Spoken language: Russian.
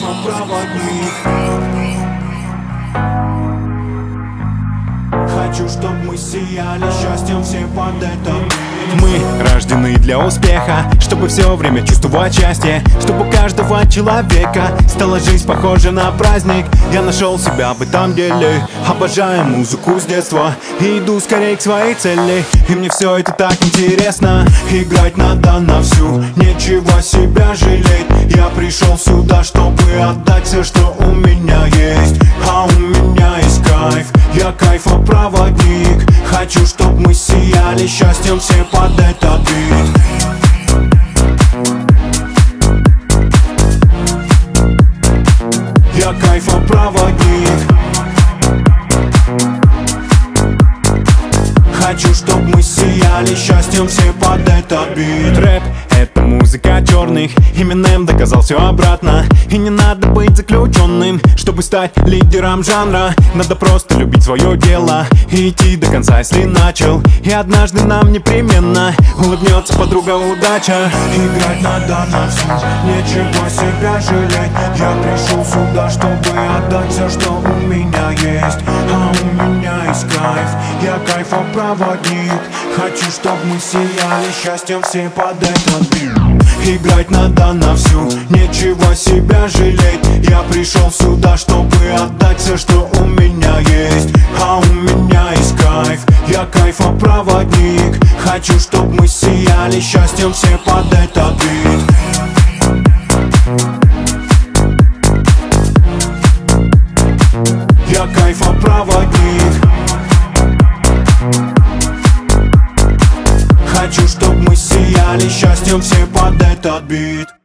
кайфопроводник. Хочу, чтоб мы сияли счастьем все под этот бит. Мы рождены для успеха, чтобы все время чувствовать счастье, чтобы у каждого человека стала жизнь похожа на праздник. Я нашел себя в этом деле, обожаю музыку с детства и иду скорее к своей цели. И мне все это так интересно, играть надо на всю, нечего себя жалеть. Я пришел сюда, чтобы отдать все, что у меня есть. А у меня есть кайф, я кайфопроводник. Хочу, чтоб мы сияли счастьем все под этот бит. Я кайфопроводник. Хочу, чтоб мы сияли счастьем все под этот бит. Рэп — это музыка черных, Eminem доказал все обратно. И не надо быть заключенным, чтобы стать лидером жанра. Надо просто любить свое дело и идти до конца, если начал. И однажды нам непременно улыбнется подруга удача. Играть надо на всю, нечего себя жалеть. Я пришел сюда, чтобы отдать все, что у меня есть. А у меня есть кайф, я кайфопроводник. Хочу, чтоб мы сияли счастьем все под этот бит. Играть надо на всю, нечего себя жалеть. Я пришел сюда, чтобы отдать все, что у меня есть. А у меня есть кайф, я кайфопроводник. Хочу, чтоб мы сияли счастьем все под этот бит. Я кайфопроводник. Хочу, чтоб мы сияли счастьем все под этот бит.